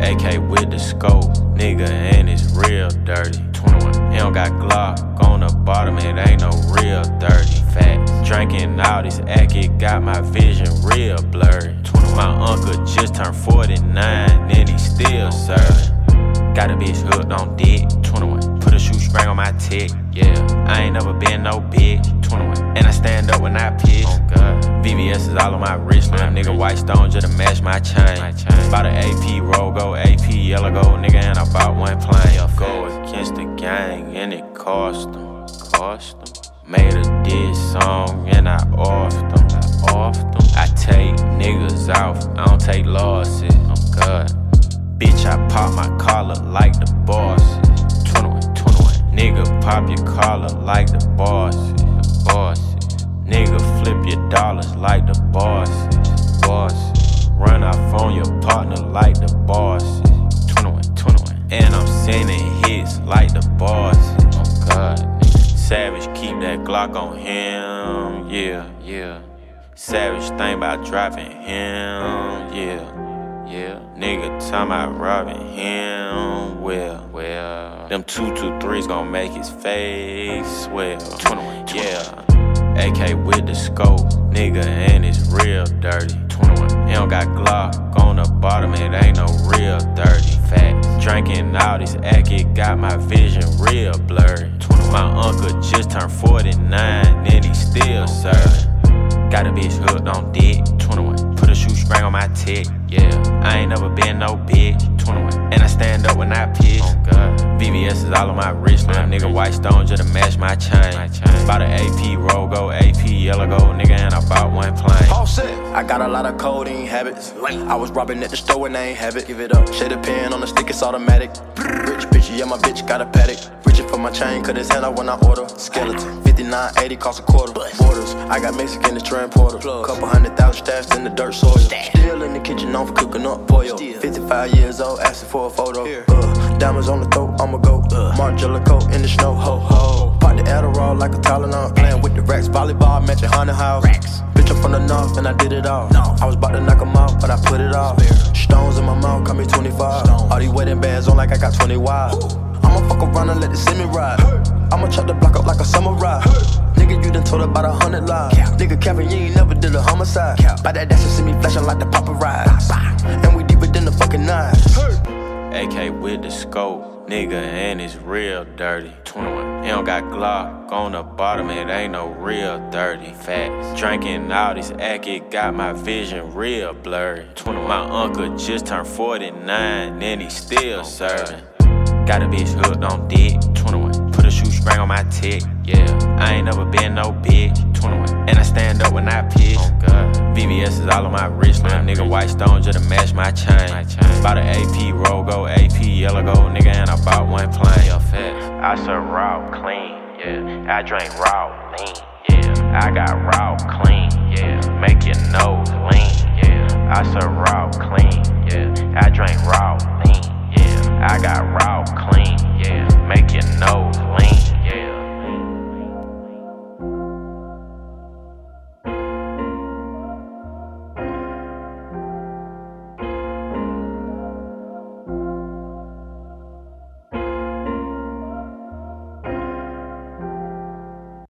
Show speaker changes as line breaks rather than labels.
AK with the scope, nigga, and it's real dirty. 21. He don't got Glock on the bottom, it ain't no real dirty. Facts. Drinking all this act, it got my vision real blurry. 21. My uncle just turned 49, and he still serving. Got a bitch hooked on dick. 21. Put a shoestring on my tick. Yeah, I ain't never been no bitch. 21. And I stand up when I piss. Oh God. VVS is all on my wrist. Little nigga white stone just to match my chain. Bought an AP Rogo, AP yellow gold nigga, and I bought one plane. Go against the gang and it cost them. Made a diss song and I offed them. I take niggas off, I don't take losses. Oh God. Bitch, I pop my collar like the boss. 21. Nigga, pop your collar like the boss. Nigga, flip your dollars like the boss. Run off on your partner like the boss. 21. And I'm sending hits like the boss. Oh God, nigga. Savage, keep that Glock on him. Yeah. Savage, think about dropping him. Yeah. Nigga, talking about robbing him. Well, them 223s gon' make his face swell. 21. Yeah. AK with the scope, nigga, and it's real dirty. 21. He don't got Glock on the bottom, it ain't no real dirty. Facts. Drinking all this act, it got my vision real blurry. 21. My uncle just turned 49, and he still serving. Got a bitch hooked on dick. 21. Put a shoestring on my tick. Yeah, I ain't never been no bitch. 21. And I stand up when I piss. Oh God. VVS is all on my wrist. Little nigga white stone just to match my chain. Bought an AP Rogo, AP yellow gold nigga, and I bought one plane.
All set. I got a lot of codeine habits. I was robbing at the store and they ain't have it. Give it up. Shade a pen on the stick, it's automatic. Rich bitch, yeah, my bitch got a paddock. Reaching for my chain, cut his hand out when I order. Skeleton, 59.80 cost a quarter. Borders, I got Mexican to transporter. Couple 100,000 stashed in the dirt soil. Still in the kitchen, known for cooking up pollo. 55 years old, asking for a photo. Diamonds on the throat, I'ma go. Margiela coat in the snow, ho ho. Pop the Adderall like a Tylenol. Playing with the racks, volleyball, matching haunted house. Bitch, I'm from the north and I did it all. I was about to knock 'em out, but I put it off. Stones in my mouth, call me 25. All these wedding bands on like I got 20 wives. I'ma fuck around and let the semi ride. I'ma chop the block up like a samurai. Nigga, you done told about 100 lies. Nigga, Kevin, you ain't never did a homicide. By that dash, you see me flashing like the paparazzi. And we deeper than the fucking knives.
AK with the scope, nigga, and it's real dirty. 21. He don't got Glock on the bottom, it ain't no real dirty. Facts. Drinking all this act, it got my vision real blurry. 21. My uncle just turned 49, and he still serving. Got a bitch hooked on dick. 21. Put a shoestring on my tick. Yeah, I ain't never been no bitch. 21. And I stand up when I piss. Oh God. VVS is all on my wrist. Little nigga white stone just to match my chain. Bought an AP Rogo, AP yellow gold nigga, and I bought one plane. I serve raw clean. Yeah, I drink raw lean. Yeah, I got raw clean. Yeah, make your nose lean. Yeah, I serve raw clean. Yeah, I drink raw lean. Yeah, I got raw clean. Yeah, make your nose lean.